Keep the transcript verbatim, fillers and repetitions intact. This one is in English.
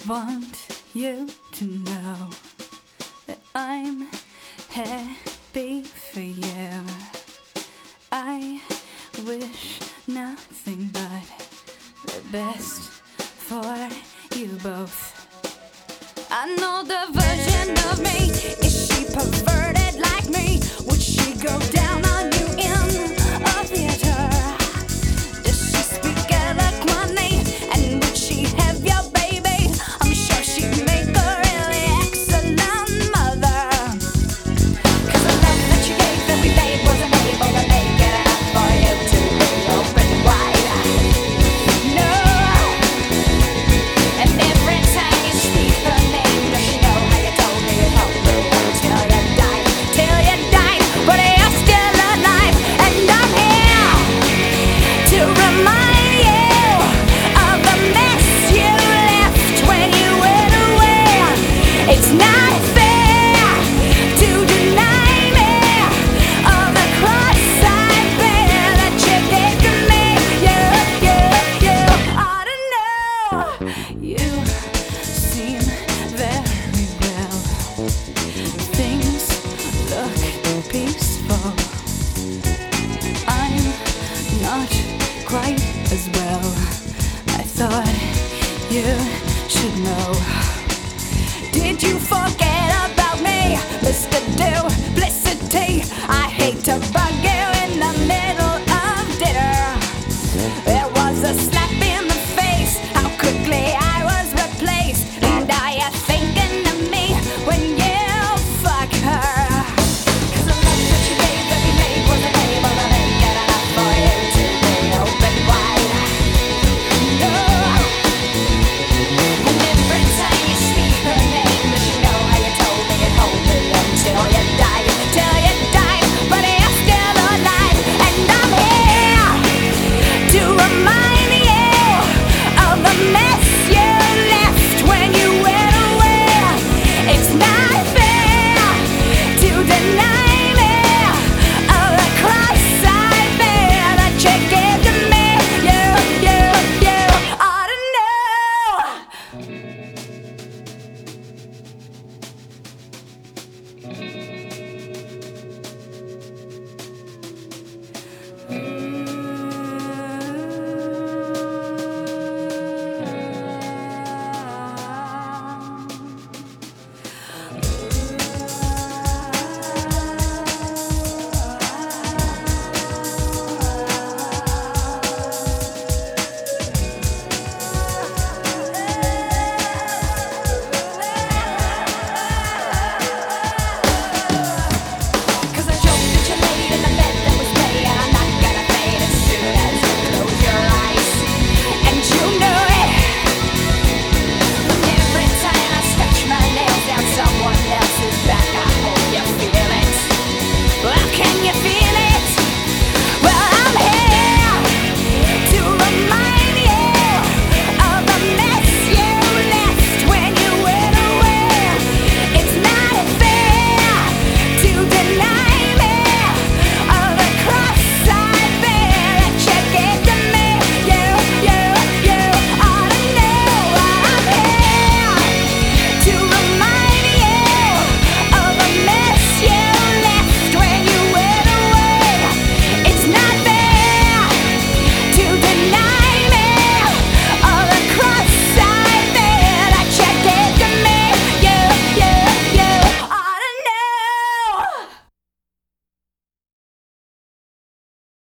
want you to know that I'm happy for you. I wish nothing but the best for you both. I know the version of me. Is she perverted like me? Would she go down on you in a theater? Does she speak eloquently? And would she have your baby? I'm sure she'd make a really excellent mother. Cause the love that you gave that we made wasn't able to make it enough for you to be open wide. No. And every time you speak her name, does she know how you told me you told me till you died, till you died, but you're still alive, and I'm here to remind you of the mess you left when you went away. It's not fair to deny me of the cross I bear that you gave to me. You, you, you ought to know. You seem very well. Things look peaceful. I'm not quite as well. I thought you should know. Did you forget about me, Mister Duplicity? I hate to bug you in the middle of dinner. There was a slap in the face, how quickly I was replaced. And are you thinking of me when you fuck her? Cause the love that you gave that we made wasn't able to make it enough for you to be open wide. No. And every time